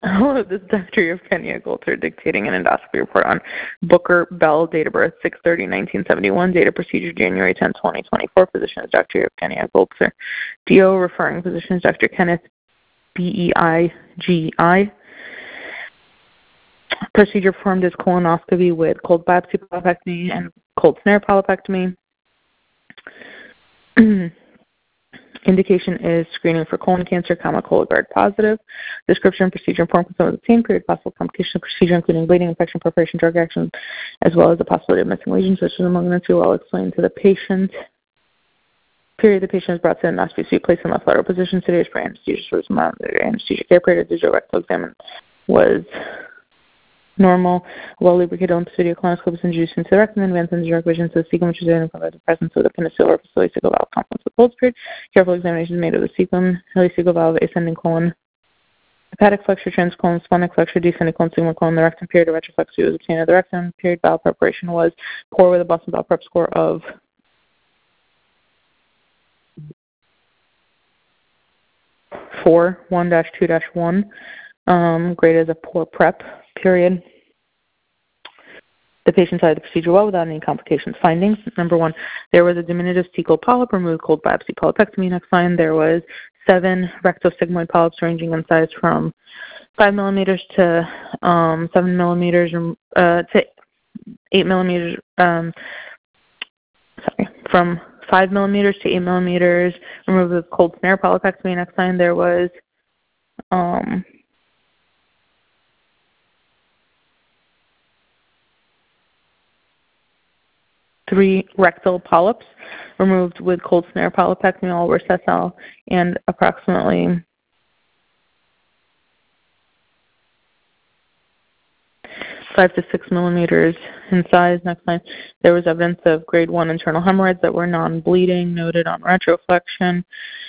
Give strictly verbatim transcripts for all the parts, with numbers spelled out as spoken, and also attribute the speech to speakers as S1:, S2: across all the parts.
S1: Hello, this is Doctor Evgenia Golter dictating an endoscopy report on Booker Bell, date of birth six thirty nineteen seventy-one, date of procedure January tenth twenty twenty-four. Physician is Doctor Evgenia Golter. D O referring physician is Doctor Kenneth B E I G I. Procedure performed is colonoscopy with cold biopsy polypectomy and cold snare polypectomy. Indication is screening for colon cancer, comma, Cologuard positive. Description, procedure, informed consent was obtained. Period, possible complication of procedure, including bleeding, infection, perforation, drug action, as well as the possibility of missing lesions, which is among the two. I'll explain to the patient. Period, the patient is brought to the endoscopy suite, placed in left lateral position, sedated for anesthesia, for some anesthesia care. Period, the digital rectal exam was normal. Well lubricated lymphocytic colonoscope is introduced into the rectum and advanced into direct vision to the cecum, which is identified by the presence of the penicillin facility cecal valve complex with cold period. Careful examination is made of the cecum, cecal valve, ascending colon, hepatic flexure, transcolon, splenic flexure, descending colon, sigmoid colon, the rectum. Period, a retroflexia was obtained at the rectum. Period, valve preparation was poor with a Boston Valve Prep score of four, one dash two dash one, um, graded as a poor prep. Period. The patient started the procedure well without any complications. Findings: number one, there was a diminutive cecal polyp removed, cold biopsy polypectomy. Next line, there was seven rectosigmoid polyps ranging in size from five millimeters to um, seven millimeters, uh, to eight millimeters. Um, sorry, from five millimeters to eight millimeters, removed with cold snare polypectomy. Next line, there was um, three rectal polyps removed with cold snare polypectomy. All were sessile and approximately five to six millimeters in size. Next line, there was evidence of grade one internal hemorrhoids that were non-bleeding, noted on retroflexion.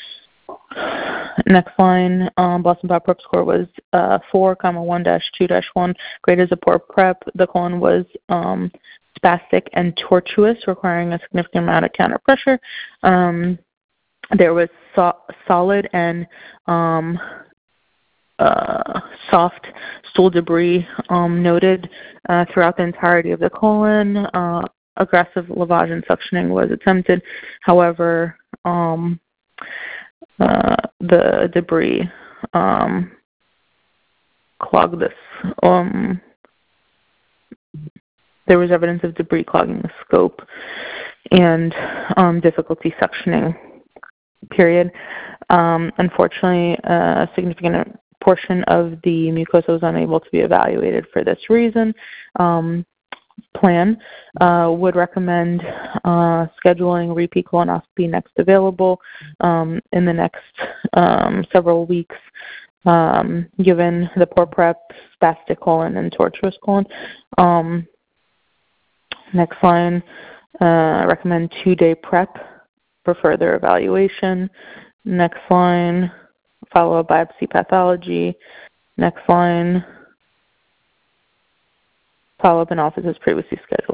S1: Next line, um, Boston Valve Prep score was uh, four, comma one dash two dash one, graded as a poor prep. The colon was um, spastic and tortuous, requiring a significant amount of counter pressure. Um, there was so- solid and um, uh, soft stool debris um, noted uh, throughout the entirety of the colon. Uh, aggressive lavage and suctioning was attempted. However, um, uh, the debris um, clogged this. Um, There was evidence of debris clogging the scope and um, difficulty suctioning, period. Um, unfortunately, a significant portion of the mucosa was unable to be evaluated for this reason. Um, plan uh, would recommend uh, scheduling repeat colonoscopy next available um, in the next um, several weeks, um, given the poor prep, spastic colon, and tortuous colon. Um, Next line, uh, recommend two-day prep for further evaluation. Next line, follow-up biopsy pathology. Next line, follow-up in office as previously scheduled.